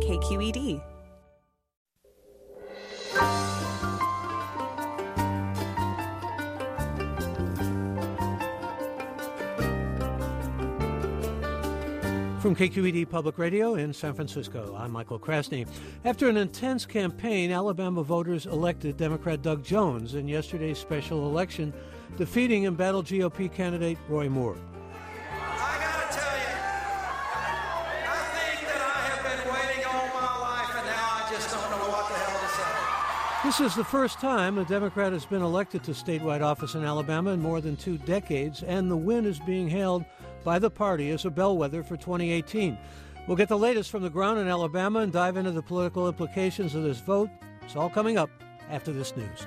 KQED. From KQED Public Radio in San Francisco, I'm Michael Krasny. After an intense campaign, Alabama voters elected Democrat Doug Jones in yesterday's special election, defeating embattled GOP candidate Roy Moore. I gotta tell you, I think that I have been waiting all my life, and now I just don't know what the hell to say. This is the first time a Democrat has been elected to statewide office in Alabama in more than 2 decades, and the win is being hailed by the party as a bellwether for 2018. We'll get the latest from the ground in Alabama and dive into the political implications of this vote. It's all coming up after this news.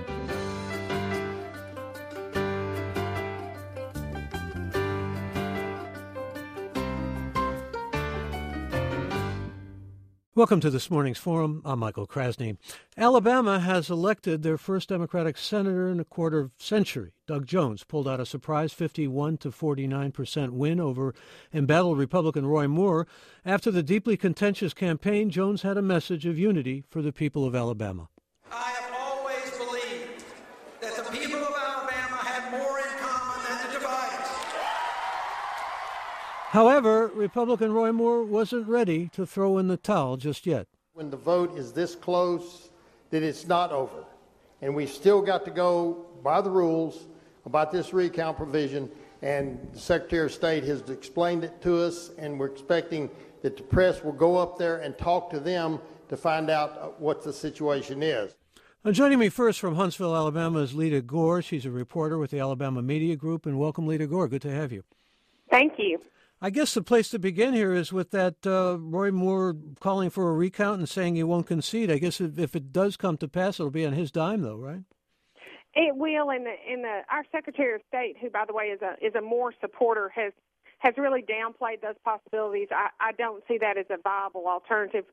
Welcome to this morning's forum. I'm Michael Krasny. Alabama has elected their first Democratic senator in a quarter century. Doug Jones pulled out a surprise 51 to 49% win over embattled Republican Roy Moore. After the deeply contentious campaign, Jones had a message of unity for the people of Alabama. I have always believed that the people of Alabama had more in common than the dividers. However, Republican Roy Moore wasn't ready to throw in the towel just yet. When the vote is this close, that it's not over. And we still got to go by the rules about this recount provision, and the Secretary of State has explained it to us, and we're expecting that the press will go up there and talk to them to find out what the situation is. Joining me first from Huntsville, Alabama is Lita Gore. She's a reporter with the Alabama Media Group, and welcome, Lita Gore. Good to have you. Thank you. I guess the place to begin here is with that Roy Moore calling for a recount and saying he won't concede. I guess if it does come to pass, it'll be on his dime, though, right? It will. Our Secretary of State, who, by the way, is a Moore supporter, has really downplayed those possibilities. I don't see that as a viable alternative.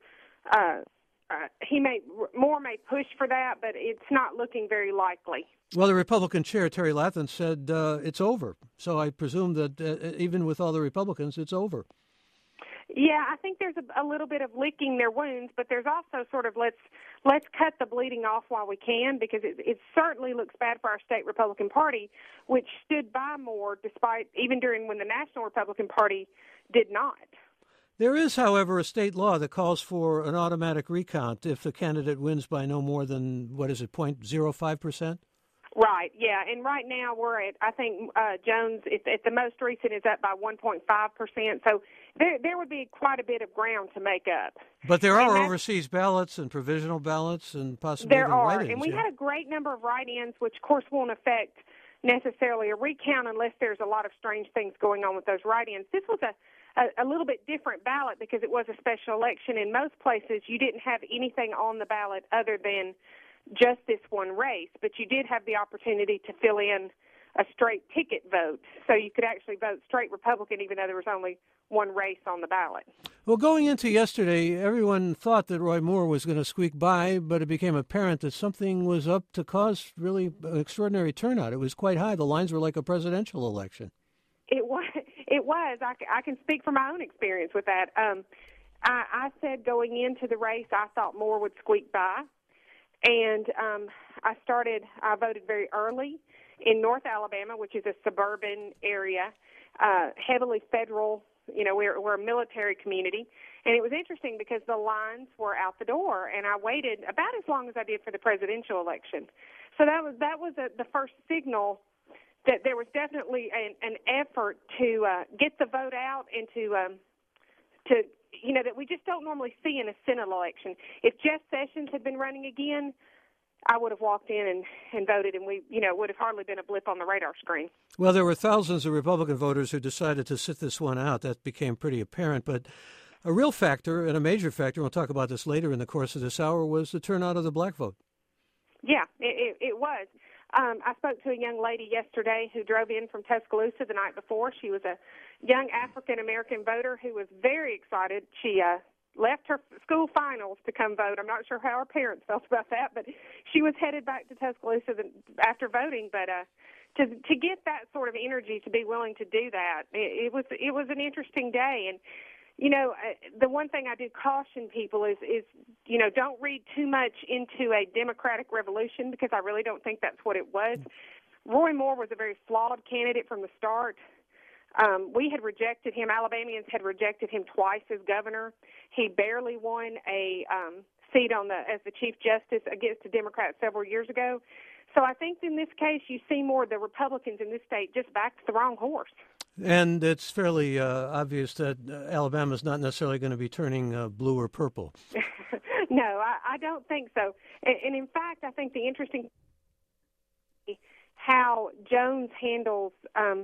Moore may push for that, but it's not looking very likely. Well, the Republican chair, Terry Latham, said it's over. So I presume that even with all the Republicans, it's over. Yeah, I think there's a little bit of licking their wounds, but there's also sort of let's cut the bleeding off while we can, because it certainly looks bad for our state Republican Party, which stood by Moore despite even during when the National Republican Party did not. There is, however, a state law that calls for an automatic recount if the candidate wins by no more than, 0.05%? Right, yeah, and right now we're at, I think Jones, at the most recent, is up by 1.5%, so there would be quite a bit of ground to make up. But there are overseas ballots and provisional ballots and possibly there are, write-ins. And we had a great number of write-ins, which, of course, won't affect necessarily a recount unless there's a lot of strange things going on with those write-ins. This was a little bit different ballot because it was a special election. In most places, you didn't have anything on the ballot other than just this one race, but you did have the opportunity to fill in a straight ticket vote, so you could actually vote straight Republican even though there was only one race on the ballot. Well, going into yesterday, everyone thought that Roy Moore was going to squeak by, but it became apparent that something was up to cause really an extraordinary turnout. It was quite high. The lines were like a presidential election. It was. I can speak from my own experience with that. I said going into the race I thought Moore would squeak by. And I voted very early in North Alabama, which is a suburban area, heavily federal. We're a military community. And it was interesting because the lines were out the door, and I waited about as long as I did for the presidential election. So that was the first signal that there was definitely an effort to get the vote out and to that we just don't normally see in a Senate election. If Jeff Sessions had been running again, I would have walked in and voted, and it would have hardly been a blip on the radar screen. Well, there were thousands of Republican voters who decided to sit this one out. That became pretty apparent. But a real factor and a major factor, we'll talk about this later in the course of this hour, was the turnout of the black vote. Yeah, it was. I spoke to a young lady yesterday who drove in from Tuscaloosa the night before. She was a young African-American voter who was very excited. She left her school finals to come vote. I'm not sure how her parents felt about that, but she was headed back to Tuscaloosa after voting. But to get that sort of energy, to be willing to do that, it was an interesting day. And The one thing I do caution people is don't read too much into a Democratic revolution, because I really don't think that's what it was. Roy Moore was a very flawed candidate from the start. We had rejected him. Alabamians had rejected him twice as governor. He barely won a seat as the Chief Justice against a Democrat several years ago. So I think in this case you see more of the Republicans in this state just backed the wrong horse. And it's fairly obvious that Alabama's not necessarily going to be turning blue or purple. No, I don't think so. And in fact, I think the interesting how Jones handles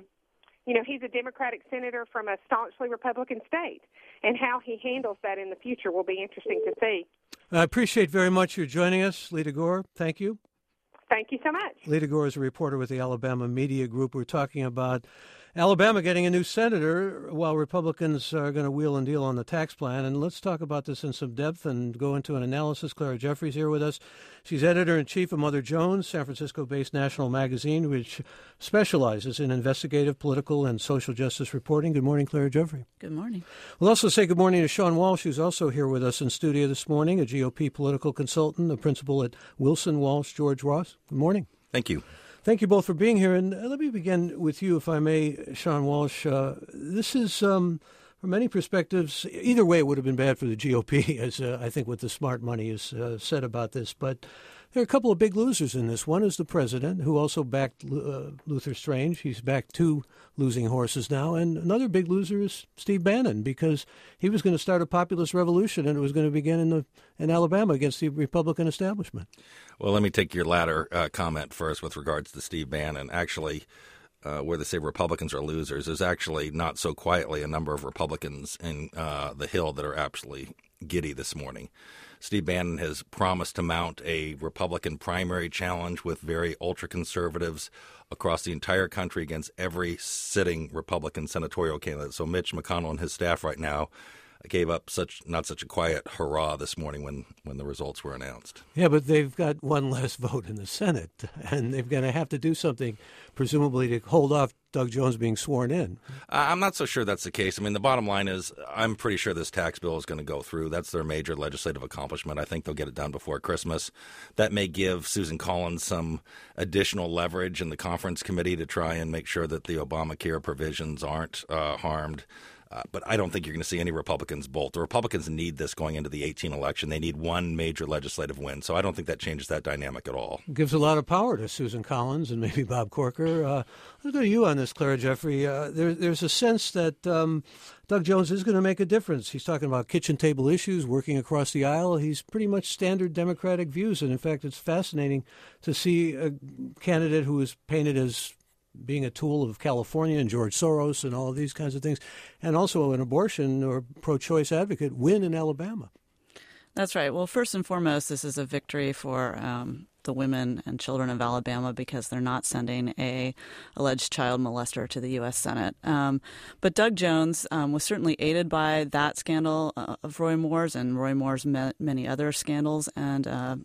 he's a Democratic senator from a staunchly Republican state, and how he handles that in the future will be interesting to see. I appreciate very much you joining us, Lita Gore. Thank you. Thank you so much. Lita Gore is a reporter with the Alabama Media Group. We're talking about Alabama getting a new senator while Republicans are going to wheel and deal on the tax plan. And let's talk about this in some depth and go into an analysis. Clara Jeffrey's here with us. She's editor-in-chief of Mother Jones, San Francisco-based national magazine, which specializes in investigative, political, and social justice reporting. Good morning, Clara Jeffrey. Good morning. We'll also say good morning to Sean Walsh, who's also here with us in studio this morning, a GOP political consultant, a principal at Wilson Walsh George Ross. Good morning. Thank you. Thank you both for being here. And let me begin with you, if I may, Sean Walsh. This is, from many perspectives, either way it would have been bad for the GOP, as I think what the smart money has said about this. But there are a couple of big losers in this. One is the president, who also backed Luther Strange. He's backed two losing horses now. And another big loser is Steve Bannon, because he was going to start a populist revolution, and it was going to begin in Alabama against the Republican establishment. Well, let me take your latter comment first with regards to Steve Bannon. Actually, where they say Republicans are losers, there's actually not so quietly a number of Republicans in the Hill that are absolutely giddy this morning. Steve Bannon has promised to mount a Republican primary challenge with very ultra-conservatives across the entire country against every sitting Republican senatorial candidate. So Mitch McConnell and his staff right now gave up not such a quiet hurrah this morning when the results were announced. Yeah, but they've got one less vote in the Senate, and they're going to have to do something, presumably, to hold off Doug Jones being sworn in. I'm not so sure that's the case. I mean, the bottom line is I'm pretty sure this tax bill is going to go through. That's their major legislative accomplishment. I think they'll get it done before Christmas. That may give Susan Collins some additional leverage in the conference committee to try and make sure that the Obamacare provisions aren't harmed. But I don't think you're going to see any Republicans bolt. The Republicans need this going into the 2018 election. They need one major legislative win. So I don't think that changes that dynamic at all. It gives a lot of power to Susan Collins and maybe Bob Corker. I'll go to you on this, Clara Jeffrey. There's a sense that Doug Jones is going to make a difference. He's talking about kitchen table issues, working across the aisle. He's pretty much standard Democratic views. And in fact, it's fascinating to see a candidate who is painted as being a tool of California and George Soros and all of these kinds of things, and also an abortion or pro-choice advocate, win in Alabama. That's right. Well, first and foremost, this is a victory for the women and children of Alabama, because they're not sending a alleged child molester to the U.S. Senate. But Doug Jones was certainly aided by that scandal of Roy Moore's and Roy Moore's many other scandals and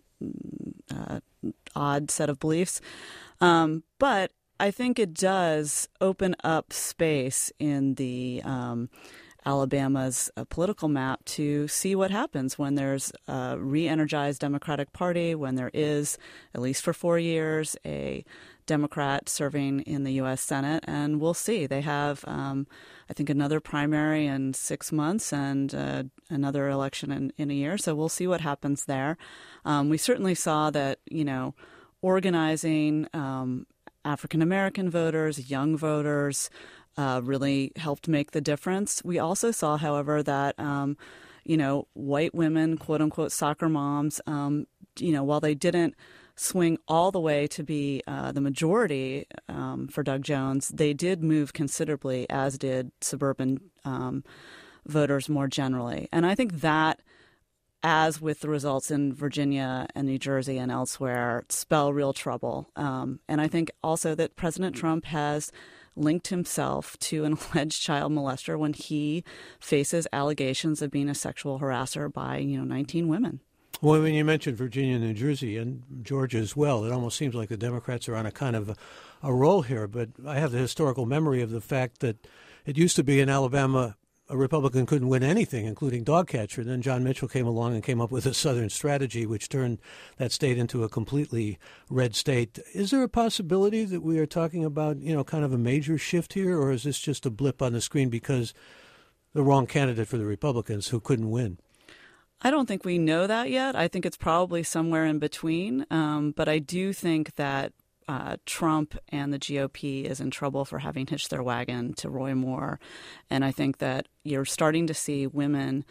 odd set of beliefs. But I think it does open up space in the Alabama's political map to see what happens when there's a re-energized Democratic Party, when there is, at least for 4 years, a Democrat serving in the U.S. Senate. And we'll see. They have, I think, another primary in 6 months and another election in a year. So we'll see what happens there. We certainly saw that, organizing African-American voters, young voters, really helped make the difference. We also saw, however, that, white women, quote-unquote soccer moms, while they didn't swing all the way to be the majority for Doug Jones, they did move considerably, as did suburban voters more generally. And I think that, as with the results in Virginia and New Jersey and elsewhere, spell real trouble. And I think also that President Trump has linked himself to an alleged child molester when he faces allegations of being a sexual harasser by, 19 women. Well, when you mentioned Virginia, New Jersey, and Georgia as well, it almost seems like the Democrats are on a kind of a roll here. But I have the historical memory of the fact that it used to be in Alabama, a Republican couldn't win anything, including dog catcher. Then John Mitchell came along and came up with a Southern strategy, which turned that state into a completely red state. Is there a possibility that we are talking about, kind of a major shift here, or is this just a blip on the screen because the wrong candidate for the Republicans who couldn't win? I don't think we know that yet. I think it's probably somewhere in between. But I do think that Trump and the GOP is in trouble for having hitched their wagon to Roy Moore. And I think that you're starting to see women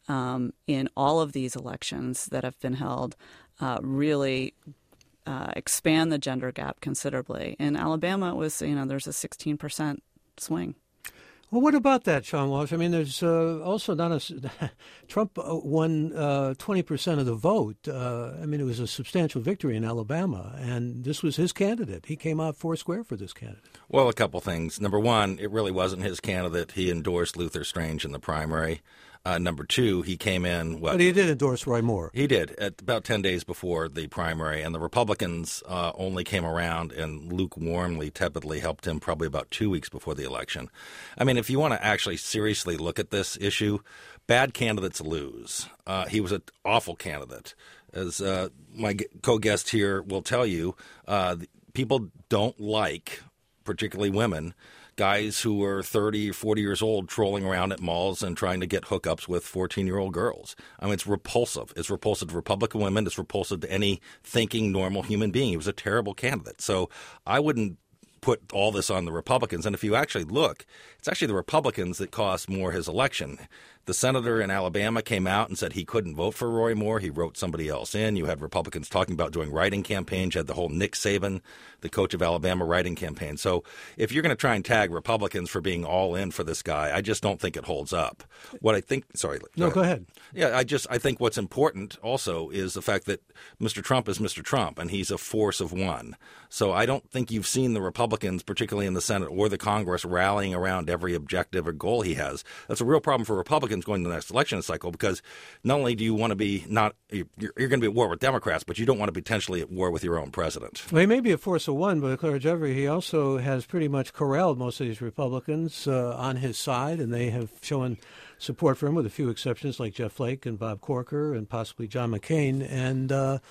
in all of these elections that have been held really expand the gender gap considerably. In Alabama, it was, there's a 16% swing. Well, what about that, Sean Walsh? I mean, there's also not Trump won 20% of the vote. It was a substantial victory in Alabama, and this was his candidate. He came out foursquare for this candidate. Well, a couple things. Number one, it really wasn't his candidate. He endorsed Luther Strange in the primary. Number two, he came in. But he did endorse Roy Moore. He did at about 10 days before the primary, and the Republicans only came around and lukewarmly, tepidly helped him probably about 2 weeks before the election. I mean, if you want to actually seriously look at this issue, bad candidates lose. He was an awful candidate. As my co-guest here will tell you, people don't like, particularly women, guys who are 30 or 40 years old trolling around at malls and trying to get hookups with 14-year-old girls. I mean, it's repulsive. It's repulsive to Republican women. It's repulsive to any thinking normal human being. He was a terrible candidate. So I wouldn't put all this on the Republicans. And if you actually look, it's actually the Republicans that cost Moore his election. The senator in Alabama came out and said he couldn't vote for Roy Moore. He wrote somebody else in. You had Republicans talking about doing write-in campaigns. You had the whole Nick Saban, the coach of Alabama, write-in campaign. So if you're going to try and tag Republicans for being all in for this guy, I just don't think it holds up. What I think – sorry. No, go ahead. Yeah, I think what's important also is the fact that Mr. Trump is Mr. Trump, and he's a force of one. So I don't think you've seen the Republicans, particularly in the Senate or the Congress, rallying around every objective or goal he has. That's a real problem for Republicans going to the next election cycle, because not only do you want to be you're going to be at war with Democrats, but you don't want to be potentially at war with your own president. Well, he may be a force of one, but Clara Jeffrey, he also has pretty much corralled most of these Republicans on his side, and they have shown support for him with a few exceptions like Jeff Flake and Bob Corker and possibly John McCain. And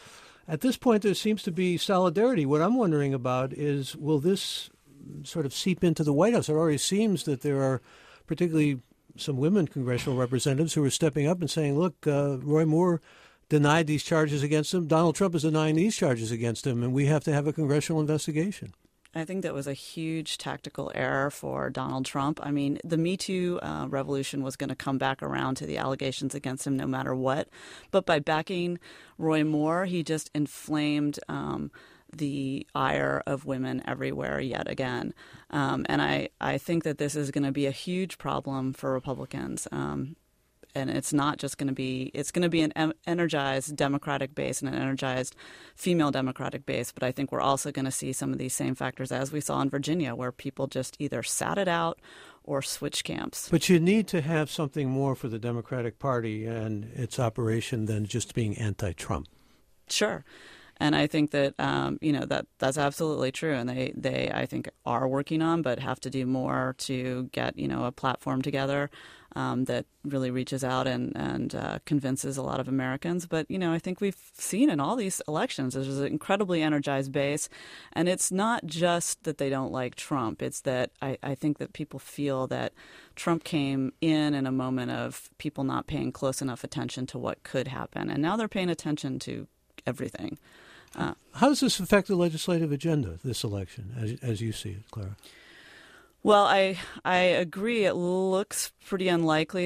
at this point, there seems to be solidarity. What I'm wondering about is, will this sort of seep into the White House? It already seems that there are particularly some women congressional representatives who are stepping up and saying, look, Roy Moore denied these charges against him. Donald Trump is denying these charges against him, and we have to have a congressional investigation. I think that was a huge tactical error for Donald Trump. I mean, the Me Too revolution was going to come back around to the allegations against him no matter what. But by backing Roy Moore, he just inflamed the ire of women everywhere yet again. And I think that this is going to be a huge problem for Republicans. And it's not just going to be – it's going to be an energized Democratic base and an energized female Democratic base. But I think we're also going to see some of these same factors as we saw in Virginia, where people just either sat it out or switched camps. But you need to have something more for the Democratic Party and its operation than just being anti-Trump. Sure. And I think that, that's absolutely true. And they, I think, are working on, but have to do more to get, a platform together that really reaches out and convinces a lot of Americans. But, I think we've seen in all these elections, there's an incredibly energized base. And it's not just that they don't like Trump. It's that I think that people feel that Trump came in a moment of people not paying close enough attention to what could happen. And now they're paying attention to everything. How does this affect the legislative agenda, this election, as you see it, Clara? Well, I agree. It looks pretty unlikely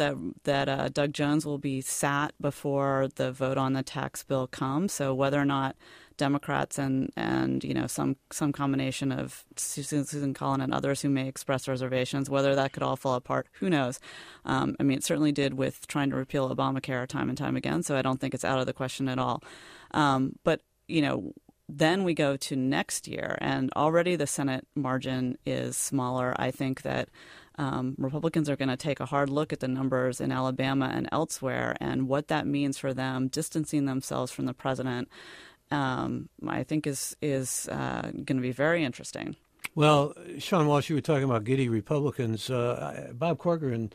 that Doug Jones will be sat before the vote on the tax bill comes. So whether or not Democrats and some combination of Susan Collins and others who may express reservations, whether that could all fall apart, who knows? It certainly did with trying to repeal Obamacare time and time again. So I don't think it's out of the question at all. But then we go to next year, and already the Senate margin is smaller. I think that Republicans are going to take a hard look at the numbers in Alabama and elsewhere and what that means for them, distancing themselves from the president, I think is going to be very interesting. Well, Sean Walsh, you were talking about giddy Republicans. Bob Corker and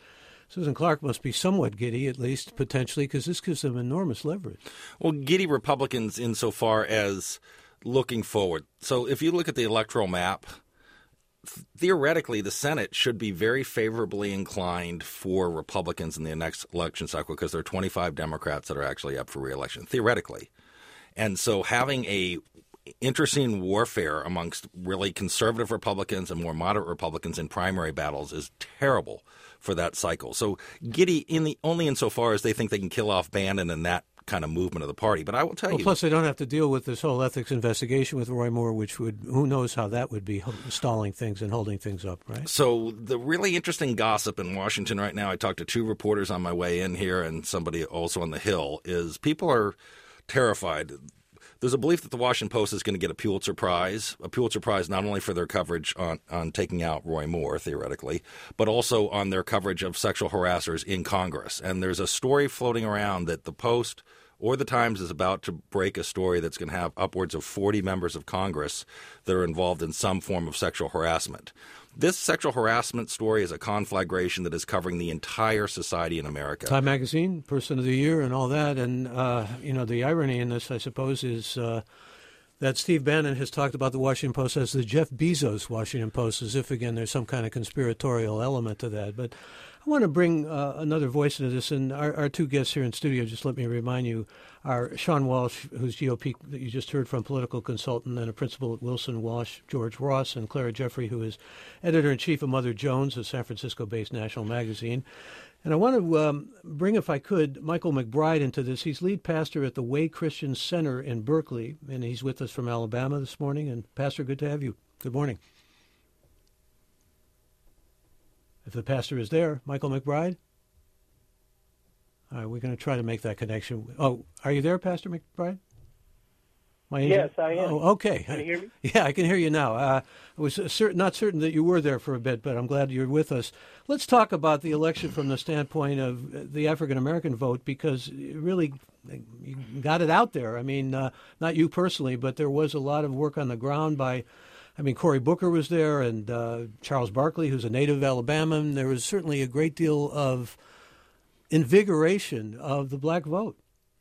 Susan Clark must be somewhat giddy, at least potentially, because this gives them enormous leverage. Well, giddy Republicans insofar as looking forward. So if you look at the electoral map, theoretically, the Senate should be very favorably inclined for Republicans in the next election cycle because there are 25 Democrats that are actually up for re-election, theoretically. And so having a interesting warfare amongst really conservative Republicans and more moderate Republicans in primary battles is terrible for that cycle. So giddy only insofar as they think they can kill off Bannon and that kind of movement of the party. But I will tell you. Plus, they don't have to deal with this whole ethics investigation with Roy Moore, which would, who knows how that would be stalling things and holding things up, right? So the really interesting gossip in Washington right now, I talked to two reporters on my way in here and somebody also on the Hill, is people are terrified. There's a belief that the Washington Post is going to get a Pulitzer Prize not only for their coverage on taking out Roy Moore, theoretically, but also on their coverage of sexual harassers in Congress. And there's a story floating around that the Post or the Times is about to break a story that's going to have upwards of 40 members of Congress that are involved in some form of sexual harassment. This sexual harassment story is a conflagration that is covering the entire society in America. Time Magazine, Person of the Year, and all that. And, the irony in this, I suppose, is that Steve Bannon has talked about the Washington Post as the Jeff Bezos Washington Post, as if, again, there's some kind of conspiratorial element to that. But I want to bring another voice into this, and our two guests here in studio, just let me remind you, are Sean Walsh, who's GOP, that you just heard from, political consultant and a principal at Wilson Walsh, George Ross, and Clara Jeffrey, who is editor-in-chief of Mother Jones, a San Francisco-based national magazine. And I want to bring, if I could, Michael McBride into this. He's lead pastor at the Way Christian Center in Berkeley, and he's with us from Alabama this morning. And, Pastor, good to have you. Good morning. If the pastor is there, Michael McBride? All right, we're going to try to make that connection. Oh, are you there, Pastor McBride? Yes, I am. Oh, okay. Can you hear me? Yeah, I can hear you now. I was not certain that you were there for a bit, but I'm glad you're with us. Let's talk about the election from the standpoint of the African-American vote, because really you got it out there. I mean, not you personally, but there was a lot of work on the ground by Cory Booker was there, and Charles Barkley, who's a native Alabaman. There was certainly a great deal of invigoration of the black vote.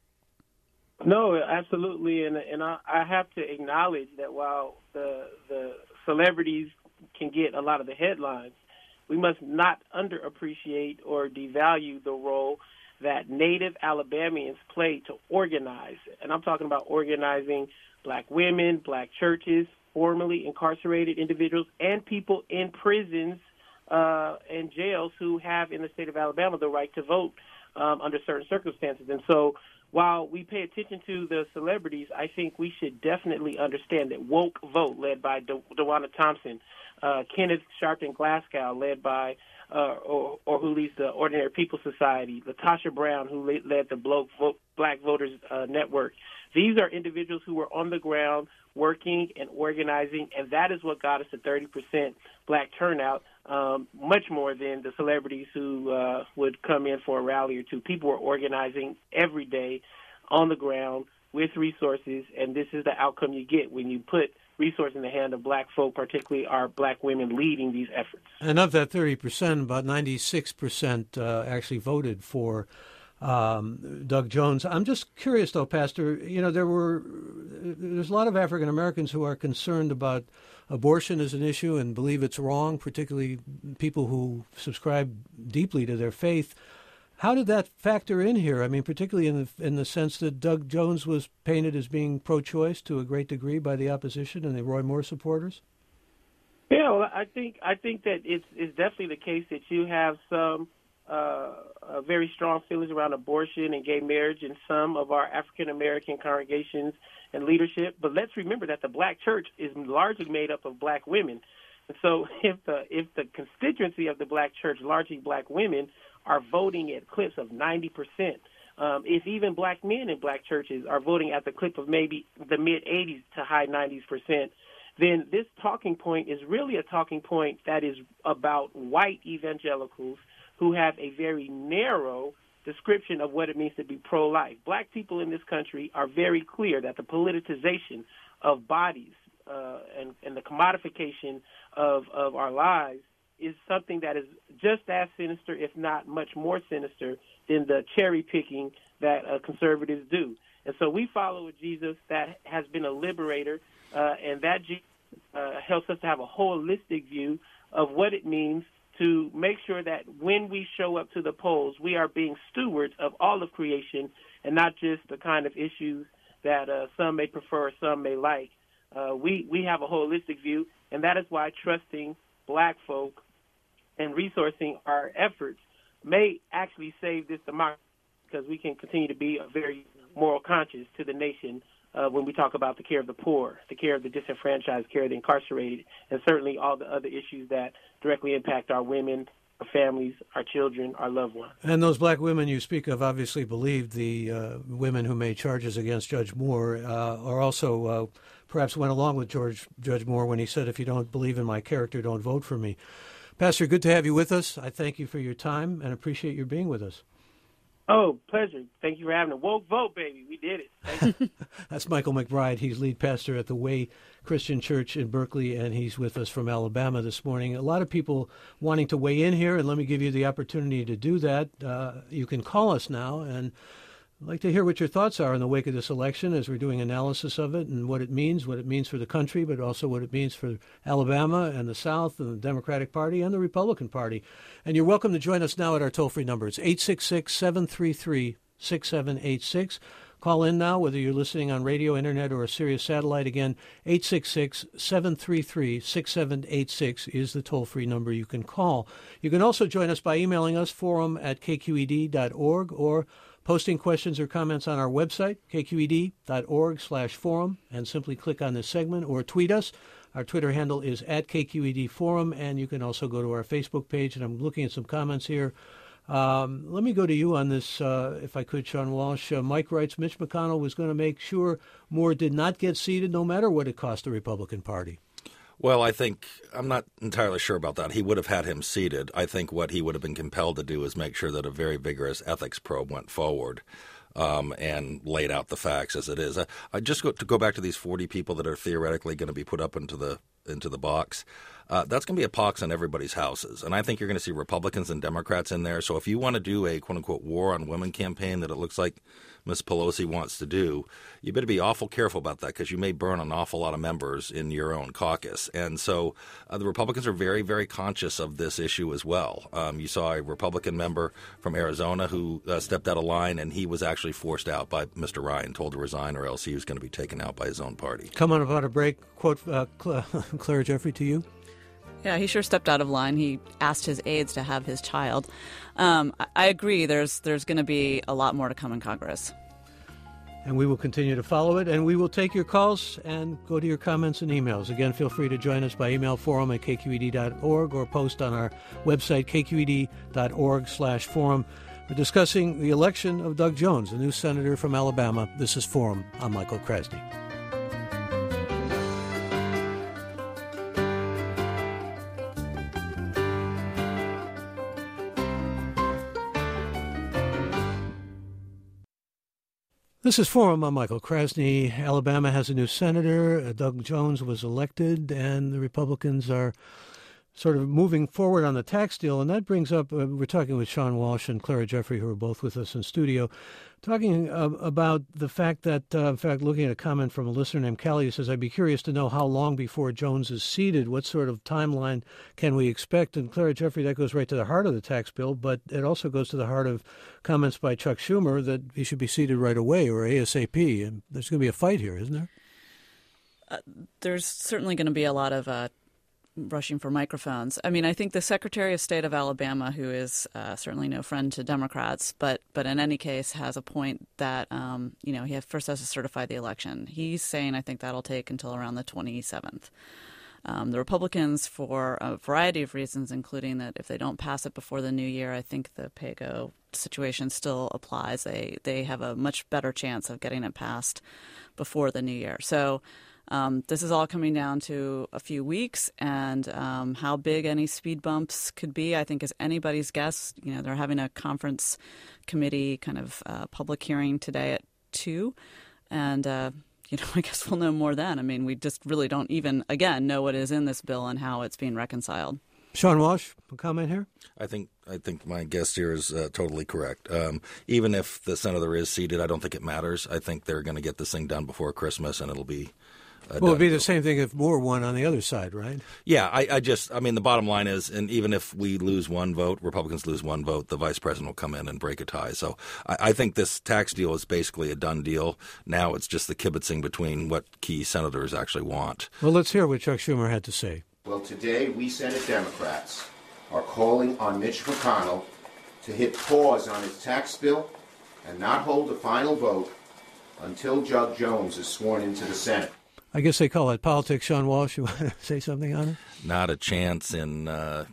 No, absolutely, and I have to acknowledge that while the celebrities can get a lot of the headlines, we must not underappreciate or devalue the role that native Alabamians play to organize. And I'm talking about organizing black women, black churches, formerly incarcerated individuals, and people in prisons and jails who have in the state of Alabama the right to vote under certain circumstances. And so while we pay attention to the celebrities, I think we should definitely understand that Woke Vote, led by DeWanna Thompson, Kenneth Sharpton Glasgow, led by or who leads the Ordinary People Society, Latasha Brown, who led the Black Voters Network. These are individuals who were on the ground working and organizing, and that is what got us a 30% black turnout, much more than the celebrities who would come in for a rally or two. People were organizing every day on the ground with resources, and this is the outcome you get when you put resources in the hand of black folk, particularly our black women leading these efforts. And of that 30%, about 96% actually voted for Doug Jones. I'm just curious, though, Pastor, there's a lot of African Americans who are concerned about abortion as an issue and believe it's wrong, particularly people who subscribe deeply to their faith. How did that factor in here? I mean, particularly in the sense that Doug Jones was painted as being pro-choice to a great degree by the opposition and the Roy Moore supporters? Yeah, well, I think that it's definitely the case that you have some very strong feelings around abortion and gay marriage in some of our African-American congregations and leadership. But let's remember that the black church is largely made up of black women. And so if the constituency of the black church, largely black women, are voting at clips of 90%, if even black men in black churches are voting at the clip of maybe the mid-80s to high 90s%, then this talking point is really a talking point that is about white evangelicals who have a very narrow description of what it means to be pro-life. Black people in this country are very clear that the politicization of bodies and the commodification of our lives is something that is just as sinister, if not much more sinister, than the cherry picking that conservatives do. And so we follow a Jesus that has been a liberator, and that Jesus helps us to have a holistic view of what it means to make sure that when we show up to the polls, we are being stewards of all of creation and not just the kind of issues that some may prefer or some may like. We have a holistic view, and that is why trusting black folk and resourcing our efforts may actually save this democracy, because we can continue to be a very moral conscience to the nation when we talk about the care of the poor, the care of the disenfranchised, care of the incarcerated, and certainly all the other issues that directly impact our women, our families, our children, our loved ones. And those black women you speak of obviously believed the women who made charges against Judge Moore, are also perhaps went along with Judge Moore when he said, if you don't believe in my character, don't vote for me. Pastor, good to have you with us. I thank you for your time and appreciate your being with us. Oh, pleasure. Thank you for having a woke vote, baby. We did it. Thank you. That's Michael McBride. He's lead pastor at the Way Christian Church in Berkeley, and he's with us from Alabama this morning. A lot of people wanting to weigh in here, and let me give you the opportunity to do that. You can call us now, and I'd like to hear what your thoughts are in the wake of this election as we're doing analysis of it and what it means for the country, but also what it means for Alabama and the South and the Democratic Party and the Republican Party. And you're welcome to join us now at our toll-free number. It's 866-733-6786. Call in now, whether you're listening on radio, internet, or a Sirius satellite. Again, 866-733-6786 is the toll-free number you can call. You can also join us by emailing us, forum@kqed.org, or posting questions or comments on our website, kqed.org/forum, and simply click on this segment, or tweet us. Our Twitter handle is @KQEDForum, and you can also go to our Facebook page. And I'm looking at some comments here. Let me go to you on this, if I could, Sean Walsh. Mike writes, Mitch McConnell was going to make sure Moore did not get seated no matter what it cost the Republican Party. Well, I'm not entirely sure about that. He would have had him seated. I think what he would have been compelled to do is make sure that a very vigorous ethics probe went forward and laid out the facts as it is. I just to go back to these 40 people that are theoretically going to be put up into the box. That's going to be a pox on everybody's houses. And I think you're going to see Republicans and Democrats in there. So if you want to do a quote-unquote war on women campaign that it looks like Ms. Pelosi wants to do, you better be awful careful about that, because you may burn an awful lot of members in your own caucus. And so the Republicans are very, very conscious of this issue as well. You saw a Republican member from Arizona who stepped out of line, and he was actually forced out by Mr. Ryan, told to resign or else he was going to be taken out by his own party. Come on about a break. Quote, Clara Jeffrey, to you. Yeah, he sure stepped out of line. He asked his aides to have his child. I agree. There's going to be a lot more to come in Congress. And we will continue to follow it, and we will take your calls and go to your comments and emails. Again, feel free to join us by email, forum@kqed.org, or post on our website, kqed.org/forum. We're discussing the election of Doug Jones, a new senator from Alabama. This is Forum. I'm Michael Krasny. This is Forum. I'm Michael Krasny. Alabama has a new senator. Doug Jones was elected, and the Republicans are sort of moving forward on the tax deal. And that brings up, we're talking with Sean Walsh and Clara Jeffrey, who are both with us in studio, talking about the fact that, in fact, looking at a comment from a listener named Callie, who says, I'd be curious to know how long before Jones is seated. What sort of timeline can we expect? And Clara Jeffrey, that goes right to the heart of the tax bill, but it also goes to the heart of comments by Chuck Schumer that he should be seated right away, or ASAP. And there's going to be a fight here, isn't there? There's certainly going to be a lot of rushing for microphones. I mean, I think the Secretary of State of Alabama, who is certainly no friend to Democrats, but in any case has a point that, he first has to certify the election. He's saying I think that'll take until around the 27th. The Republicans, for a variety of reasons, including that if they don't pass it before the new year, I think the pay-go situation still applies. They have a much better chance of getting it passed before the new year. So this is all coming down to a few weeks, and how big any speed bumps could be, I think, is anybody's guess. They're having a conference committee kind of public hearing today at 2, and I guess we'll know more then. I mean, we just really don't even, again, know what is in this bill and how it's being reconciled. Sean Walsh, a comment here? I think my guest here is totally correct. Even if the senator is seated, I don't think it matters. I think they're going to get this thing done before Christmas, and it'll be well, it'd be the same thing if Moore won on the other side, right? Yeah, I mean, the bottom line is, and even if we lose one vote, Republicans lose one vote, the vice president will come in and break a tie. So I think this tax deal is basically a done deal. Now it's just the kibitzing between what key senators actually want. Well, let's hear what Chuck Schumer had to say. Well, today we Senate Democrats are calling on Mitch McConnell to hit pause on his tax bill and not hold a final vote until Doug Jones is sworn into the Senate. I guess they call it politics. Sean Walsh, you want to say something on it? Not a chance in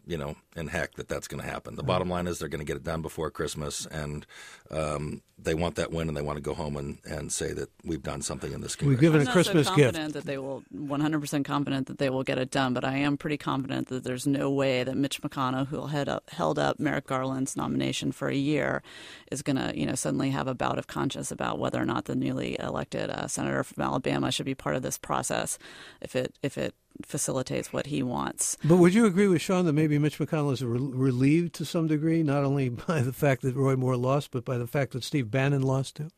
heck that's going to happen. The bottom line is they're going to get it done before Christmas, and they want that win, and they want to go home and say that we've done something in this community. We've given a Christmas gift. I'm not so confident that they will, 100% confident that they will get it done, but I am pretty confident that there's no way that Mitch McConnell, who held up Merrick Garland's nomination for a year, is going to suddenly have a bout of conscience about whether or not the newly elected senator from Alabama should be part of this process if it facilitates what he wants. But would you agree with Sean that maybe Mitch McConnell is relieved to some degree, not only by the fact that Roy Moore lost, but by the fact that Steve Bannon lost too?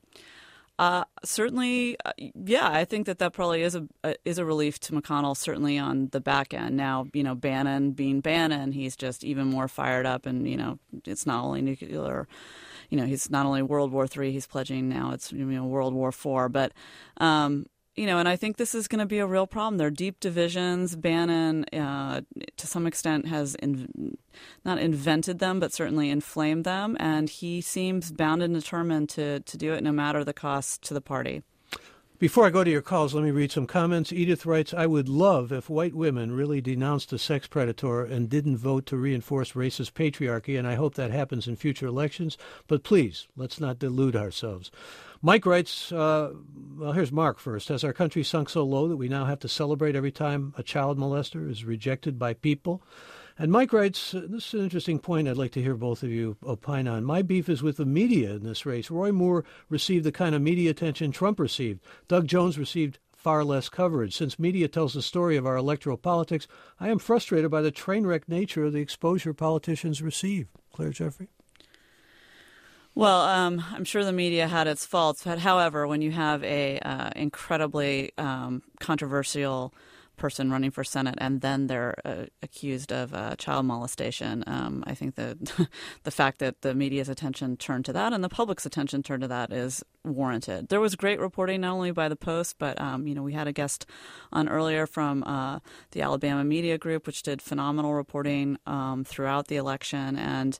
Certainly, yeah. I think that probably is a relief to McConnell, certainly on the back end. Now, Bannon being Bannon, he's just even more fired up, and it's not only nuclear. He's not only World War III. He's pledging now it's World War IV, but. And I think this is going to be a real problem. There are deep divisions. Bannon, to some extent, has not invented them, but certainly inflamed them. And he seems bound and determined to do it no matter the cost to the party. Before I go to your calls, let me read some comments. Edith writes, I would love if white women really denounced a sex predator and didn't vote to reinforce racist patriarchy, and I hope that happens in future elections. But please, let's not delude ourselves. Mike writes, here's Mark first. Has our country sunk so low that we now have to celebrate every time a child molester is rejected by people? And Mike writes, this is an interesting point I'd like to hear both of you opine on. My beef is with the media in this race. Roy Moore received the kind of media attention Trump received. Doug Jones received far less coverage. Since media tells the story of our electoral politics, I am frustrated by the train wreck nature of the exposure politicians receive. Claire Jeffrey? Well, I'm sure the media had its faults, but however, when you have a incredibly controversial person running for Senate and then they're accused of child molestation, I think that the fact that the media's attention turned to that and the public's attention turned to that is warranted. There was great reporting not only by the Post, but we had a guest on earlier from the Alabama Media Group, which did phenomenal reporting throughout the election, and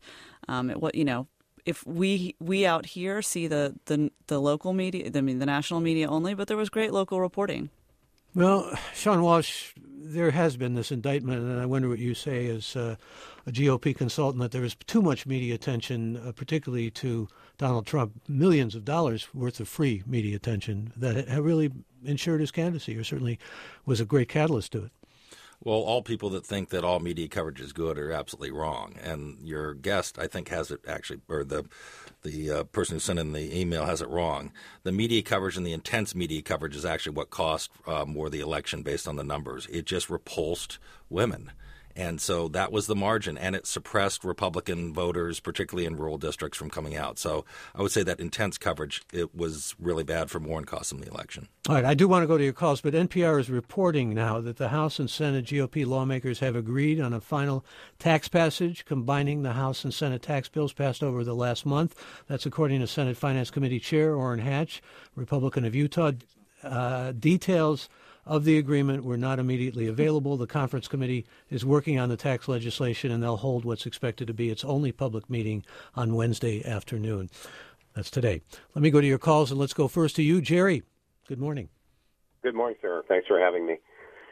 if we out here see the local media, the national media only, but there was great local reporting. Well, Sean Walsh, there has been this indictment, and I wonder what you say as a GOP consultant, that there was too much media attention, particularly to Donald Trump, millions of dollars worth of free media attention that had really ensured his candidacy, or certainly was a great catalyst to it. Well, all people that think that all media coverage is good are absolutely wrong. And your guest, I think, has it actually, or the person who sent in the email has it wrong. The media coverage and the intense media coverage is actually what cost Moore the election based on the numbers. It just repulsed women. And so that was the margin, and it suppressed Republican voters, particularly in rural districts, from coming out. So I would say that intense coverage, it was really bad for Moore and cost him the election. All right, I do want to go to your calls, but NPR is reporting now that the House and Senate GOP lawmakers have agreed on a final tax passage combining the House and Senate tax bills passed over the last month. That's according to Senate Finance Committee Chair Orrin Hatch, Republican of Utah. Details of the agreement were not immediately available. The conference committee is working on the tax legislation, and they'll hold what's expected to be its only public meeting on Wednesday afternoon. That's today. Let me go to your calls, and let's go first to you, Jerry. Good morning. Good morning, sir. Thanks for having me.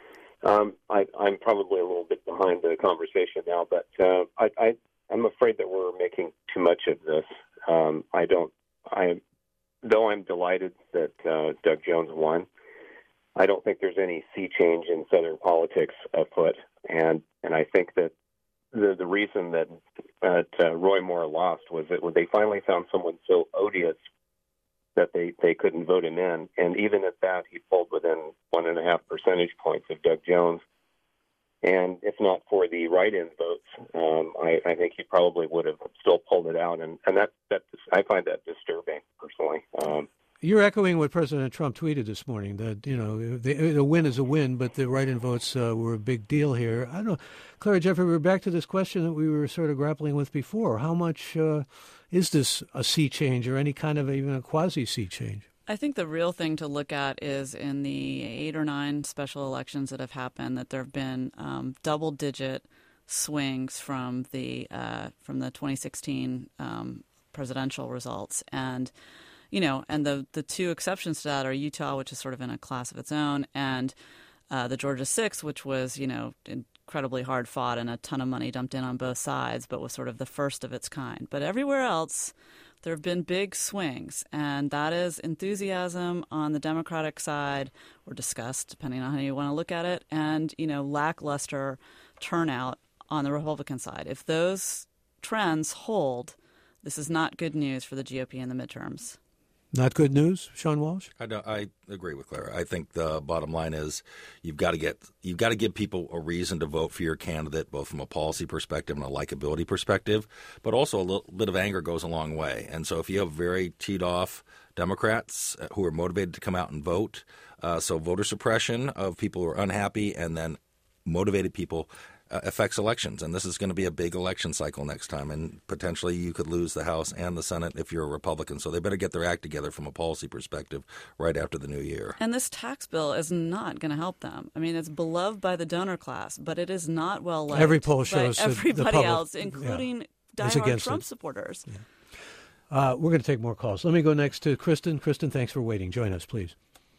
I'm probably a little bit behind the conversation now, but I'm afraid that we're making too much of this. Though I'm delighted that Doug Jones won, I don't think there's any sea change in Southern politics afoot, and I think that the reason that Roy Moore lost was that when they finally found someone so odious that they couldn't vote him in, and even at that, he pulled within 1.5 percentage points of Doug Jones. And if not for the write-in votes, I think he probably would have still pulled it out. And that I find that disturbing, personally. You're echoing what President Trump tweeted this morning, that, a win is a win, but the write-in votes were a big deal here. I don't know. Clara Jeffrey, we're back to this question that we were sort of grappling with before. How much is this a sea change or any kind of even a quasi-sea change? I think the real thing to look at is in the 8 or 9 special elections that have happened, that there have been double-digit swings from the 2016 presidential results. And and the two exceptions to that are Utah, which is sort of in a class of its own, and the Georgia 6, which was, incredibly hard fought and a ton of money dumped in on both sides, but was sort of the first of its kind. But everywhere else, there have been big swings, and that is enthusiasm on the Democratic side, or disgust, depending on how you want to look at it, and, lackluster turnout on the Republican side. If those trends hold, this is not good news for the GOP in the midterms. Not good news, Sean Walsh? I agree with Clara. I think the bottom line is you've got to give people a reason to vote for your candidate, both from a policy perspective and a likability perspective, but also a little bit of anger goes a long way. And so if you have very teed off Democrats who are motivated to come out and vote, so voter suppression of people who are unhappy and then motivated people affects elections, and this is going to be a big election cycle next time, and potentially you could lose the House and the Senate if you're a Republican. So they better get their act together from a policy perspective right after the new year. And this tax bill is not going to help them. I mean, it's beloved by the donor class, but it is not well liked. Every poll shows by everybody the public, else, including diehard Trump supporters. Yeah. We're going to take more calls. Let me go next to Kristen. Kristen, thanks for waiting. Join us, please.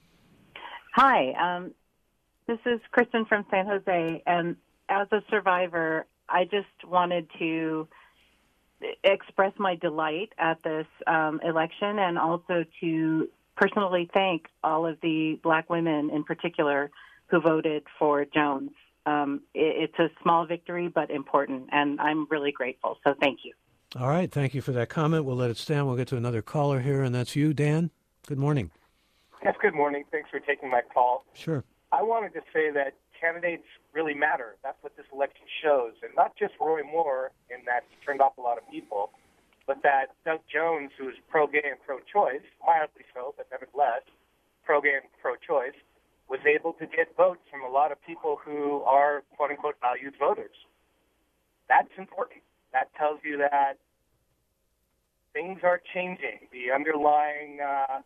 Hi, this is Kristen from San Jose, and as a survivor, I just wanted to express my delight at this election, and also to personally thank all of the Black women in particular who voted for Jones. It's a small victory, but important, and I'm really grateful. So thank you. All right. Thank you for that comment. We'll let it stand. We'll get to another caller here, and that's you, Dan. Good morning. Yes, good morning. Thanks for taking my call. Sure. I wanted to say that candidates really matter. That's what this election shows. And not just Roy Moore, in that he turned off a lot of people, but that Doug Jones, who is pro-gay and pro-choice, mildly so, but nevertheless, pro-gay and pro-choice, was able to get votes from a lot of people who are, quote-unquote, valued voters. That's important. That tells you that things are changing. The underlying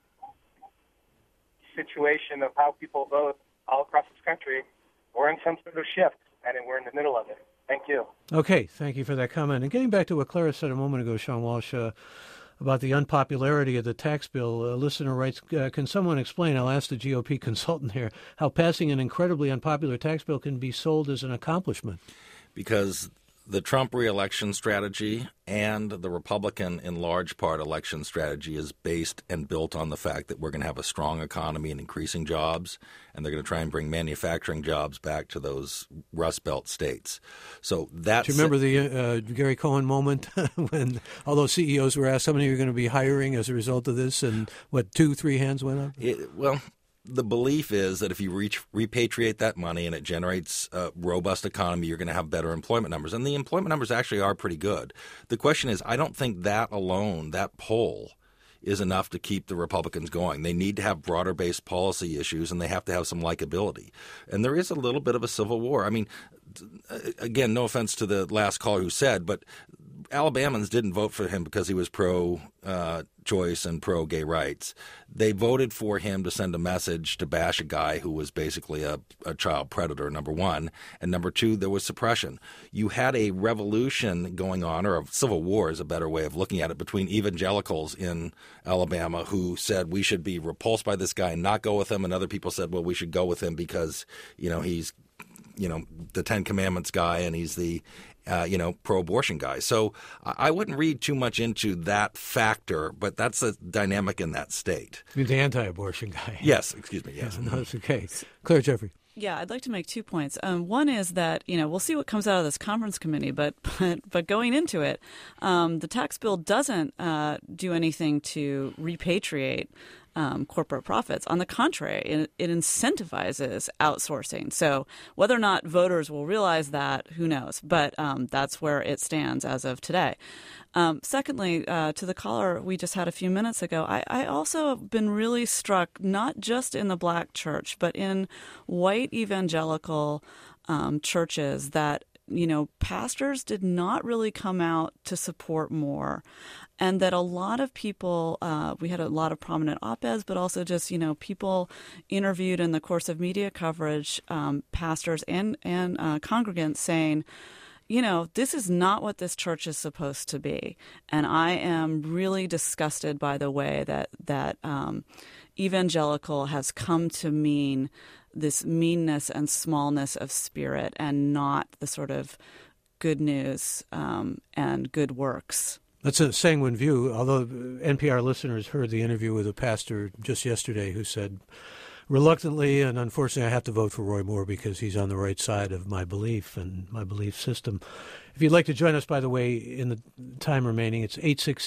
situation of how people vote all across this country, we're in some sort of shift, and we're in the middle of it. Thank you. Okay, thank you for that comment. And getting back to what Clara said a moment ago, Sean Walsh, about the unpopularity of the tax bill, a listener writes, can someone explain, I'll ask the GOP consultant here, how passing an incredibly unpopular tax bill can be sold as an accomplishment? Because the Trump re-election strategy and the Republican, in large part, election strategy is based and built on the fact that we're going to have a strong economy and increasing jobs, and they're going to try and bring manufacturing jobs back to those Rust Belt states. So that's. Do you remember the Gary Cohn moment when all those CEOs were asked how many are going to be hiring as a result of this, and 2-3 hands went up? Well, the belief is that if you repatriate that money and it generates a robust economy, you're going to have better employment numbers. And the employment numbers actually are pretty good. The question is, I don't think that alone, that poll, is enough to keep the Republicans going. They need to have broader-based policy issues, and they have to have some likability. And there is a little bit of a civil war. I mean, again, no offense to the last caller who said, but Alabamans didn't vote for him because he was pro-choice and pro-gay rights. They voted for him to send a message to bash a guy who was basically a child predator, number one. And number two, there was suppression. You had a revolution going on, or a civil war is a better way of looking at it, between evangelicals in Alabama who said we should be repulsed by this guy and not go with him, and other people said, well, we should go with him because, he's, the Ten Commandments guy and he's the pro-abortion guy. So I wouldn't read too much into that factor, but that's a dynamic in that state. You mean the anti-abortion guy? Yes, excuse me, yes. No, it's okay. Claire Jeffrey. Yeah, I'd like to make 2 points. One is that, we'll see what comes out of this conference committee, but going into it, the tax bill doesn't do anything to repatriate corporate profits. On the contrary, it incentivizes outsourcing. So whether or not voters will realize that, who knows? But that's where it stands as of today. Secondly, to the caller we just had a few minutes ago, I also have been really struck, not just in the black church, but in white evangelical churches, that pastors did not really come out to support more. And that a lot of people, we had a lot of prominent op-eds, but also just, people interviewed in the course of media coverage, pastors and congregants saying, this is not what this church is supposed to be. And I am really disgusted by the way that evangelical has come to mean this meanness and smallness of spirit and not the sort of good news and good works. That's a sanguine view, although NPR listeners heard the interview with a pastor just yesterday who said, reluctantly and unfortunately, I have to vote for Roy Moore because he's on the right side of my belief and my belief system. If you'd like to join us, by the way, in the time remaining, it's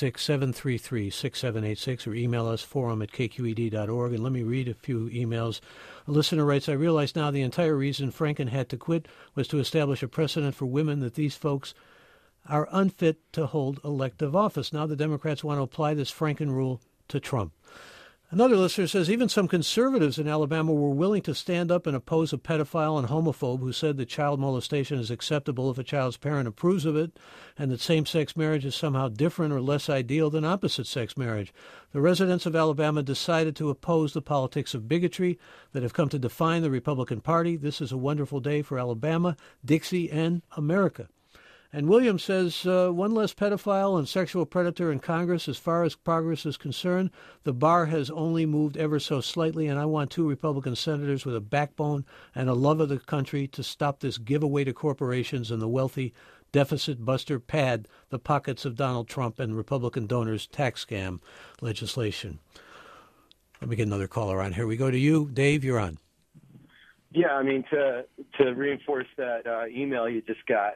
866-733-6786 or email us forum@kqed.org. And let me read a few emails. A listener writes, I realize now the entire reason Franken had to quit was to establish a precedent for women that these folks are unfit to hold elective office. Now the Democrats want to apply this Franken rule to Trump. Another listener says even some conservatives in Alabama were willing to stand up and oppose a pedophile and homophobe who said that child molestation is acceptable if a child's parent approves of it and that same-sex marriage is somehow different or less ideal than opposite-sex marriage. The residents of Alabama decided to oppose the politics of bigotry that have come to define the Republican Party. This is a wonderful day for Alabama, Dixie, and America. And William says, one less pedophile and sexual predator in Congress. As far as progress is concerned, the bar has only moved ever so slightly, and I want 2 Republican senators with a backbone and a love of the country to stop this giveaway to corporations and the wealthy deficit buster pad the pockets of Donald Trump and Republican donors tax scam legislation. Let me get another caller on. Here we go to you. Dave, you're on. Yeah, I mean, to reinforce that email you just got,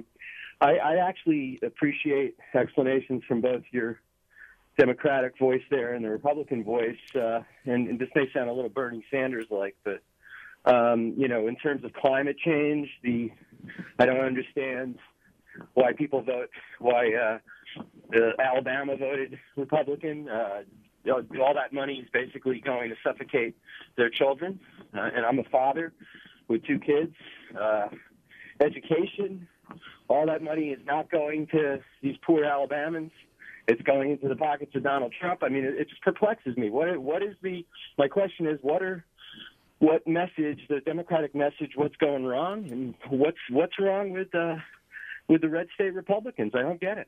I actually appreciate explanations from both your Democratic voice there and the Republican voice, and this may sound a little Bernie Sanders-like, but, in terms of climate change, I don't understand why people vote, why Alabama voted Republican. All that money is basically going to suffocate their children, and I'm a father with 2 kids. Education, all that money is not going to these poor Alabamans. It's going into the pockets of Donald Trump. I mean, it just perplexes me. My question is, what message, the Democratic message, what's going wrong, and what's wrong with the red state Republicans? I don't get it.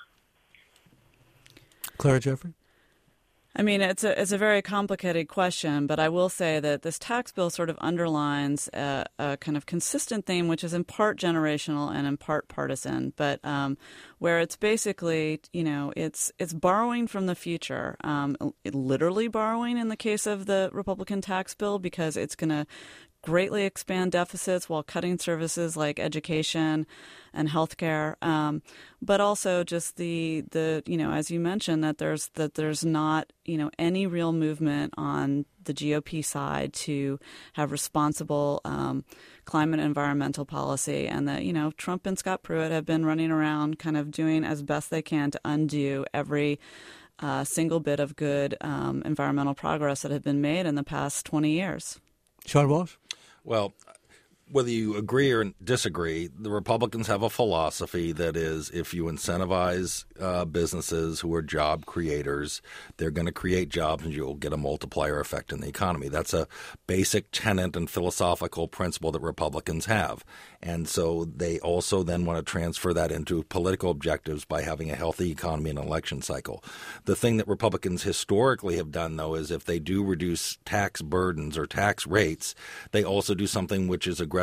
Clara Jeffrey? I mean, it's a very complicated question, but I will say that this tax bill sort of underlines a kind of consistent theme, which is in part generational and in part partisan, but where it's basically, it's borrowing from the future, literally borrowing in the case of the Republican tax bill, because it's going to greatly expand deficits while cutting services like education and healthcare, but also just the as you mentioned, that there's not any real movement on the GOP side to have responsible climate and environmental policy, and that Trump and Scott Pruitt have been running around kind of doing as best they can to undo every single bit of good environmental progress that had been made in the past 20 years. Sean Walsh? Well, whether you agree or disagree, the Republicans have a philosophy that is, if you incentivize businesses who are job creators, they're going to create jobs and you'll get a multiplier effect in the economy. That's a basic tenet and philosophical principle that Republicans have. And so they also then want to transfer that into political objectives by having a healthy economy and election cycle. The thing that Republicans historically have done, though, is if they do reduce tax burdens or tax rates, they also do something which is aggressive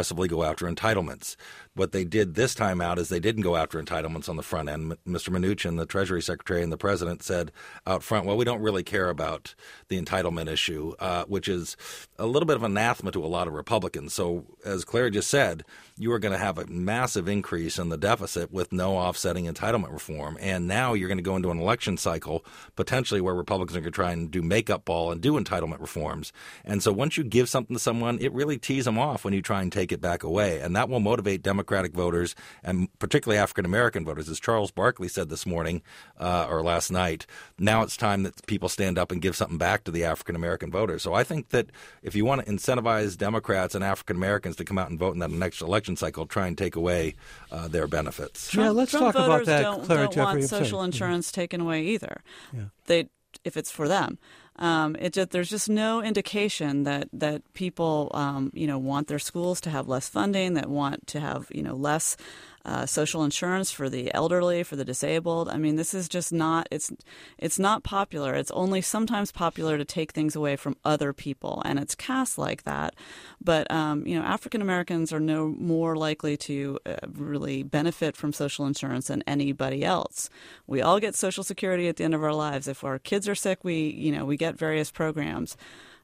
aggressively go after entitlements. What they did this time out is they didn't go after entitlements on the front end. Mr. Mnuchin, the Treasury Secretary, and the President said out front, well, we don't really care about the entitlement issue, which is a little bit of anathema to a lot of Republicans. So as Claire just said, you are going to have a massive increase in the deficit with no offsetting entitlement reform. And now you're going to go into an election cycle potentially where Republicans are going to try and do makeup ball and do entitlement reforms. And so once you give something to someone, it really tees them off when you try and take it back away. And that will motivate Democratic voters and particularly African-American voters. As Charles Barkley said this morning or last night, now it's time that people stand up and give something back to the African-American voters. So I think that if you want to incentivize Democrats and African-Americans to come out and vote in that next election cycle, try and take away their benefits. Trump, let's Trump talk about that, don't, Clara don't Jeffrey. want social insurance taken away either. If it's for them. There's just no indication that people want their schools to have less funding, that want to have less social insurance for the elderly, for the disabled. I mean, this is just not it's not popular. It's only sometimes popular to take things away from other people, and it's cast like that. But African Americans are no more likely to really benefit from social insurance than anybody else. We all get Social Security at the end of our lives. If our kids are sick, we get various programs.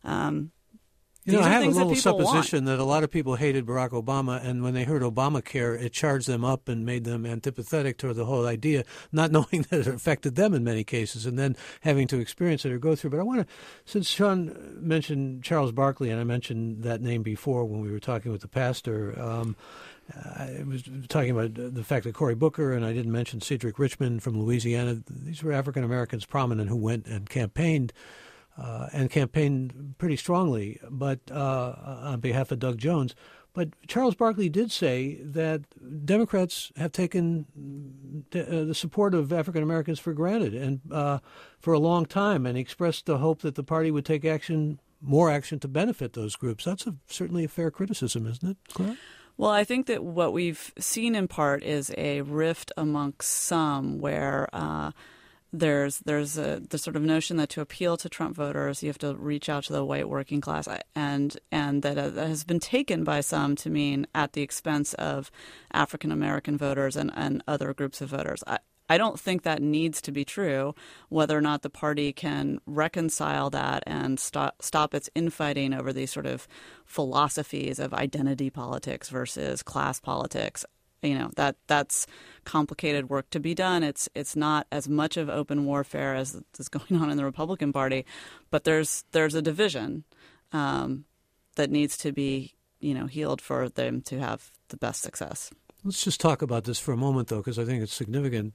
I have a little supposition that a lot of people hated Barack Obama, and when they heard Obamacare, it charged them up and made them antipathetic toward the whole idea, not knowing that it affected them in many cases, and then having to experience it or go through. But I want to, since Sean mentioned Charles Barkley, and I mentioned that name before when we were talking with the pastor, I was talking about the fact that Cory Booker, and I didn't mention Cedric Richmond from Louisiana. These were African Americans prominent who went and campaigned pretty strongly, but on behalf of Doug Jones. But Charles Barkley did say that Democrats have taken the support of African Americans for granted, and for a long time, and he expressed the hope that the party would take more action to benefit those groups. That's certainly a fair criticism, isn't it, Clara? Well, I think that what we've seen in part is a rift amongst some where there's the sort of notion that to appeal to Trump voters, you have to reach out to the white working class, and that has been taken by some to mean at the expense of African American voters and other groups of voters. I don't think that needs to be true. Whether or not the party can reconcile that and stop its infighting over these sort of philosophies of identity politics versus class politics, that's complicated work to be done. It's not as much of open warfare as is going on in the Republican Party, but there's a division that needs to be healed for them to have the best success. Let's just talk about this for a moment, though, because I think it's significant.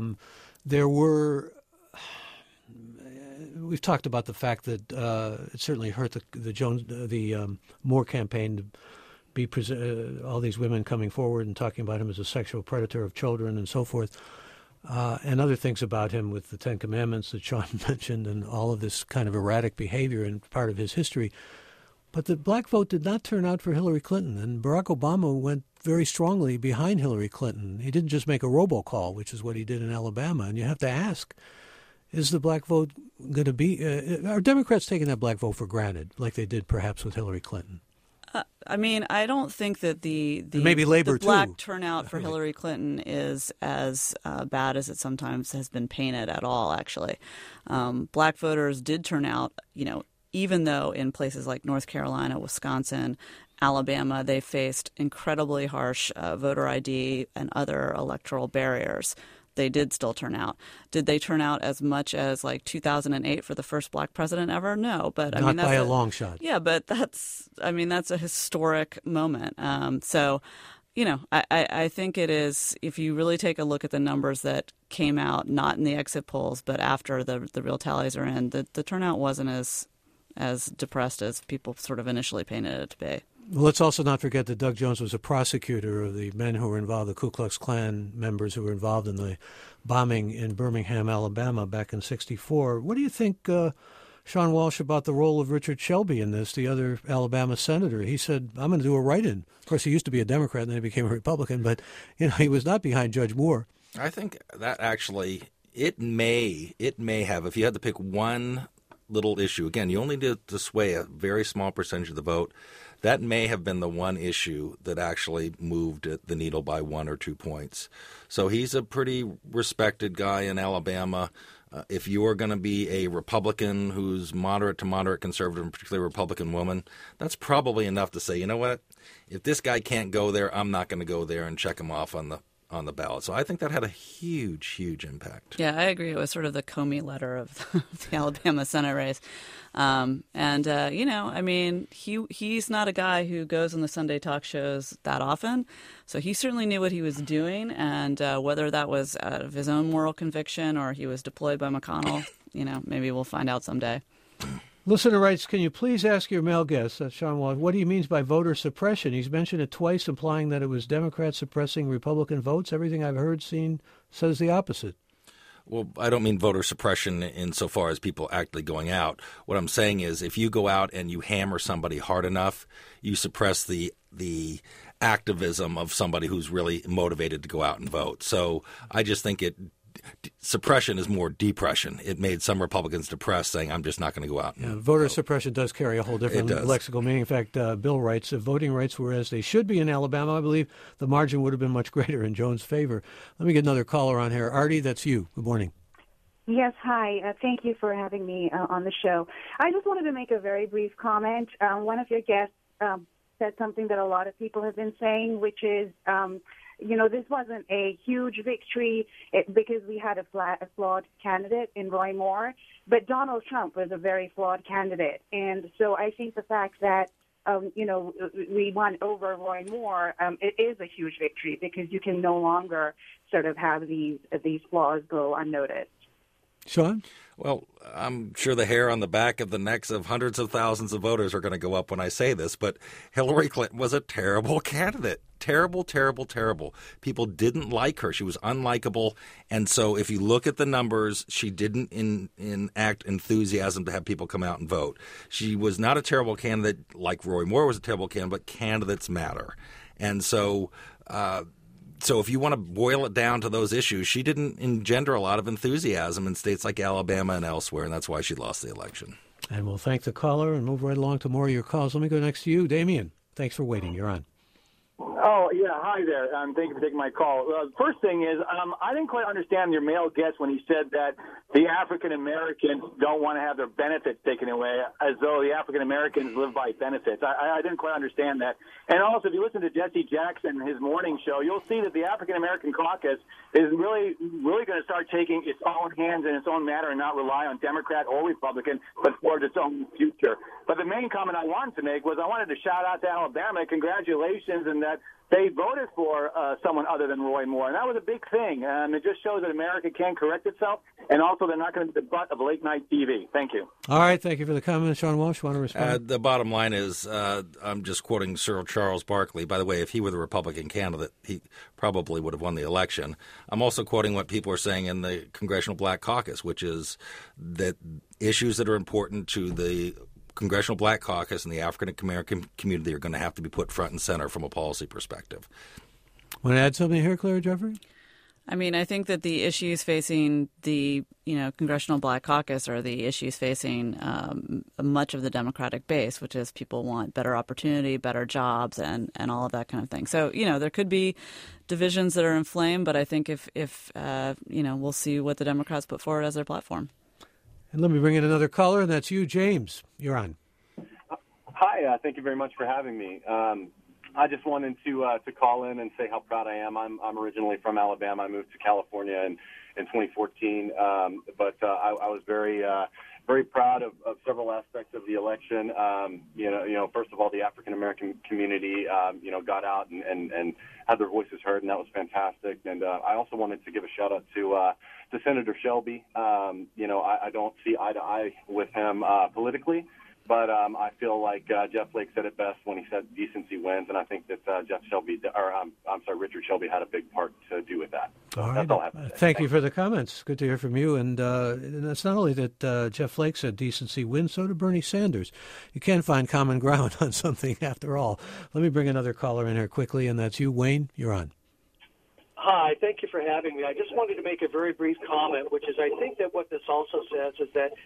We've talked about the fact that it certainly hurt the Moore campaign to be all these women coming forward and talking about him as a sexual predator of children and so forth, and other things about him with the Ten Commandments that Sean mentioned and all of this kind of erratic behavior and part of his history. But the black vote did not turn out for Hillary Clinton, and Barack Obama went very strongly behind Hillary Clinton. He didn't just make a robocall, which is what he did in Alabama. And you have to ask, is the black vote going to be are Democrats taking that black vote for granted, like they did perhaps with Hillary Clinton? I don't think that the maybe labor the black too. turnout for Hillary Clinton is as bad as it sometimes has been painted at all, actually. Black voters did turn out, even though in places like North Carolina, Wisconsin, Alabama, they faced incredibly harsh voter ID and other electoral barriers. They did still turn out. Did they turn out as much as like 2008 for the first black president ever? No, but not by a long shot. Yeah, but that's a historic moment. I think it is. If you really take a look at the numbers that came out, not in the exit polls, but after the real tallies are in, the turnout wasn't as depressed as people sort of initially painted it to be. Well, let's also not forget that Doug Jones was a prosecutor of the men who were involved, the Ku Klux Klan members who were involved in the bombing in Birmingham, Alabama back in '64. What do you think, Sean Walsh, about the role of Richard Shelby in this, the other Alabama senator? He said, I'm going to do a write-in. Of course, he used to be a Democrat and then he became a Republican, but he was not behind Judge Moore. I think that actually it may have, if you had to pick one little issue, again, you only need to sway a very small percentage of the vote, that may have been the one issue that actually moved the needle by 1 or 2 points. So he's a pretty respected guy in Alabama. If you are going to be a Republican who's moderate to moderate conservative, and particularly a Republican woman, that's probably enough to say, you know what, if this guy can't go there, I'm not going to go there and check him off on the ballot. So I think that had a huge impact. Yeah, I agree. It was sort of the Comey letter of the Alabama Senate race. He's not a guy who goes on the Sunday talk shows that often. So he certainly knew what he was doing, and whether that was out of his own moral conviction or he was deployed by McConnell, maybe we'll find out someday. Listener writes, can you please ask your male guest, Sean Wallace, what he means by voter suppression? He's mentioned it twice, implying that it was Democrats suppressing Republican votes. Everything I've heard, seen, says the opposite. Well, I don't mean voter suppression insofar as people actually going out. What I'm saying is if you go out and you hammer somebody hard enough, you suppress the activism of somebody who's really motivated to go out and vote. So I just think suppression is more depression. It made some Republicans depressed, saying, I'm just not going to go out. Voter suppression does carry a whole different lexical meaning. In fact, Bill writes, if voting rights were as they should be in Alabama, I believe the margin would have been much greater in Jones' favor. Let me get another caller on here. Artie, that's you. Good morning. Yes, hi. Thank you for having me on the show. I just wanted to make a very brief comment. One of your guests said something that a lot of people have been saying, which is this wasn't a huge victory because we had a flawed candidate in Roy Moore, but Donald Trump was a very flawed candidate. And so I think the fact that, we won over Roy Moore, it is a huge victory because you can no longer sort of have these flaws go unnoticed. Sean? Well, I'm sure the hair on the back of the necks of hundreds of thousands of voters are going to go up when I say this, but Hillary Clinton was a terrible candidate. Terrible. People didn't like her. She was unlikable. And so if you look at the numbers, she didn't enact enthusiasm to have people come out and vote. She was not a terrible candidate like Roy Moore was a terrible candidate, but candidates matter. And so if you want to boil it down to those issues, she didn't engender a lot of enthusiasm in states like Alabama and elsewhere, and that's why she lost the election. And we'll thank the caller and move right along to more of your calls. Let me go next to you. Damien, thanks for waiting. You're on. Oh, yeah. Hi there. Thank you for taking my call. First thing is, I didn't quite understand your male guest when he said that the African Americans don't want to have their benefits taken away, as though the African Americans live by benefits. I didn't quite understand that. And also, if you listen to Jesse Jackson, his morning show, you'll see that the African American caucus is really going to start taking its own hands in its own matter and not rely on Democrat or Republican, but forge its own future. But the main comment I wanted to make was I wanted to shout out to Alabama. Congratulations, and that they voted for someone other than Roy Moore, and that was a big thing. It just shows that America can correct itself, and also they're not going to be the butt of late-night TV. Thank you. All right, thank you for the comment. Sean Walsh, want to respond? The bottom line is I'm just quoting Sir Charles Barkley. By the way, if he were the Republican candidate, he probably would have won the election. I'm also quoting what people are saying in the Congressional Black Caucus, which is that issues that are important to the Congressional Black Caucus and the African American community are going to have to be put front and center from a policy perspective. Want to add something here, Clara Jeffrey? I mean, I think that the issues facing the Congressional Black Caucus are the issues facing much of the Democratic base, which is people want better opportunity, better jobs, and all of that kind of thing. So there could be divisions that are inflamed, but I think if we'll see what the Democrats put forward as their platform. And let me bring in another caller, and that's you, James. You're on. Hi, thank you very much for having me. I just wanted to call in and say how proud I am. I'm originally from Alabama. I moved to California in 2014, but I was very proud of several aspects of the election. First of all, the African American community, got out and had their voices heard, and that was fantastic. And I also wanted to give a shout out to Senator Shelby. I don't see eye to eye with him politically, but I feel like Jeff Flake said it best when he said decency wins, and I think that Richard Shelby had a big part to do with that. All right. That's all I have to say. Thank you for the comments. Good to hear from you. And it's not only that Jeff Flake said decency wins, so did Bernie Sanders. You can find common ground on something after all. Let me bring another caller in here quickly, and that's you, Wayne. You're on. Hi, thank you for having me. I just wanted to make a very brief comment, which is I think that what this also says is that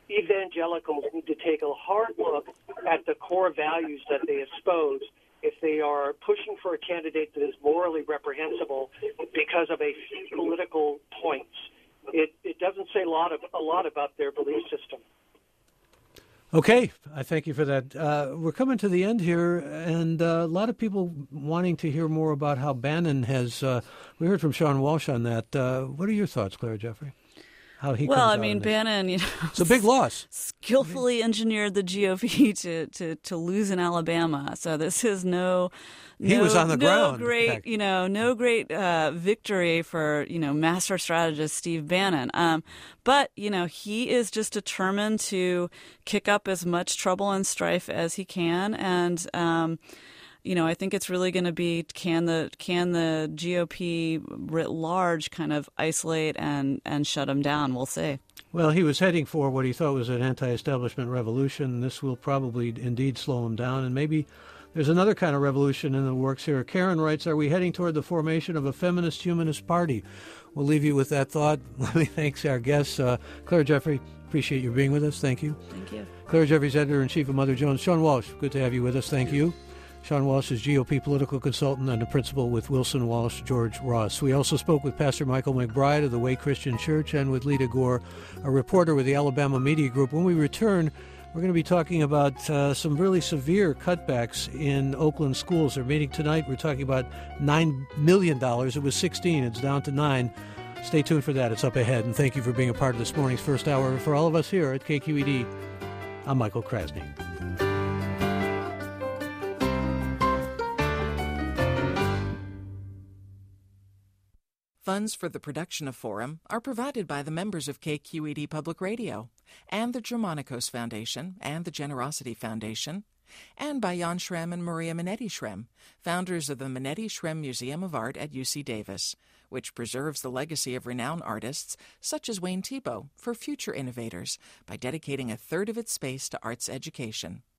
evangelicals need to take a hard look at the core values that they espouse if they are pushing for a candidate that is morally reprehensible because of a few political points. It doesn't say a lot about their belief system. Okay, I thank you for that. We're coming to the end here, and a lot of people wanting to hear more about how Bannon has. We heard from Sean Walsh on that. What are your thoughts, Clara Jeffrey? How he well, comes I out mean, of Bannon, it's a big loss. Skillfully engineered the GOP to lose in Alabama. So this is he was on the ground. No great victory for master strategist Steve Bannon. But he is just determined to kick up as much trouble and strife as he can, and I think it's really going to be can the GOP writ large kind of isolate and shut him down? We'll see. Well, he was heading for what he thought was an anti-establishment revolution. This will probably indeed slow him down, and maybe there's another kind of revolution in the works here. Karen writes, are we heading toward the formation of a feminist humanist party? We'll leave you with that thought. Let me thank our guests. Clara Jeffrey, appreciate you being with us. Thank you. Thank you. Clara Jeffrey's editor-in-chief of Mother Jones. Sean Walsh, good to have you with us. Thank you. Sean Walsh is GOP political consultant and a principal with Wilson Walsh George Ross. We also spoke with Pastor Michael McBride of the Way Christian Church and with Lita Gore, a reporter with the Alabama Media Group. When we return, we're going to be talking about some really severe cutbacks in Oakland schools. They're meeting tonight. We're talking about $9 million. It was 16. It's down to 9. Stay tuned for that. It's up ahead. And thank you for being a part of this morning's first hour. For all of us here at KQED, I'm Michael Krasny. Funds for the production of Forum are provided by the members of KQED Public Radio and the Germanicos Foundation and the Generosity Foundation, and by Jan Schrem and Maria Minetti Schrem, founders of the Minetti Schrem Museum of Art at UC Davis, which preserves the legacy of renowned artists such as Wayne Thiebaud for future innovators by dedicating a third of its space to arts education.